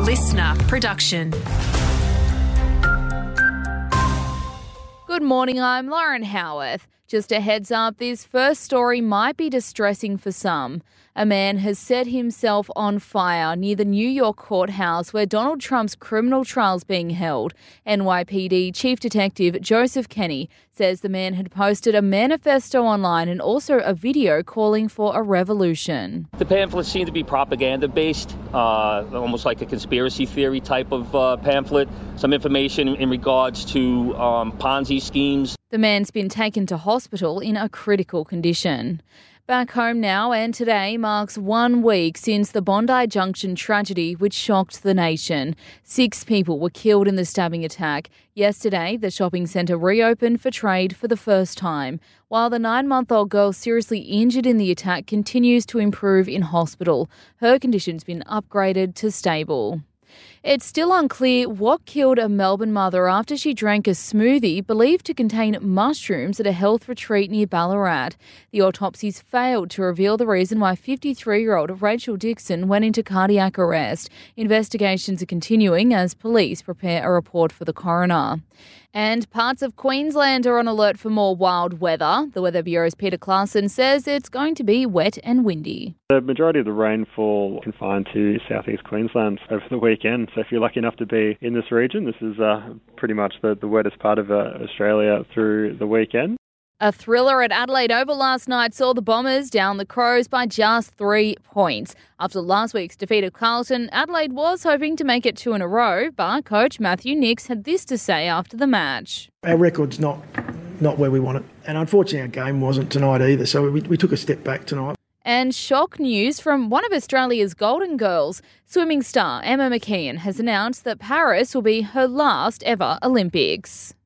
listener production. Good morning, I'm Lauren Howarth. Just a heads up, this first story might be distressing for some. A man has set himself on fire near the New York courthouse where Donald Trump's criminal trial is being held. NYPD Chief Detective Joseph Kenny says the man had posted a manifesto online and also a video calling for a revolution. The pamphlets seem to be propaganda-based, almost like a conspiracy theory type of pamphlet. Some information in regards to Ponzi schemes. The man's been taken to hospital in a critical condition. Back home now, and today marks 1 week since the Bondi Junction tragedy which shocked the nation. 6 people were killed in the stabbing attack. Yesterday, the shopping centre reopened for trade for the first time, while the 9-month-old girl seriously injured in the attack continues to improve in hospital. Her condition's been upgraded to stable. It's still unclear what killed a Melbourne mother after she drank a smoothie believed to contain mushrooms at a health retreat near Ballarat. The autopsies failed to reveal the reason why 53-year-old Rachel Dixon went into cardiac arrest. Investigations are continuing as police prepare a report for the coroner. And parts of Queensland are on alert for more wild weather. The Weather Bureau's Peter Clarkson says it's going to be wet and windy. The majority of the rainfall confined to southeast Queensland over the weekend. So if you're lucky enough to be in this region, this is pretty much the wettest part of Australia through the weekend. A thriller at Adelaide Oval last night saw the Bombers down the Crows by just 3 points. After last week's defeat of Carlton, Adelaide was hoping to make it 2 in a row, but coach Matthew Nicks had this to say after the match. Our record's not where we want it, and unfortunately our game wasn't tonight either, so we took a step back tonight. And shock news from one of Australia's golden girls. Swimming star Emma McKeon has announced that Paris will be her last ever Olympics.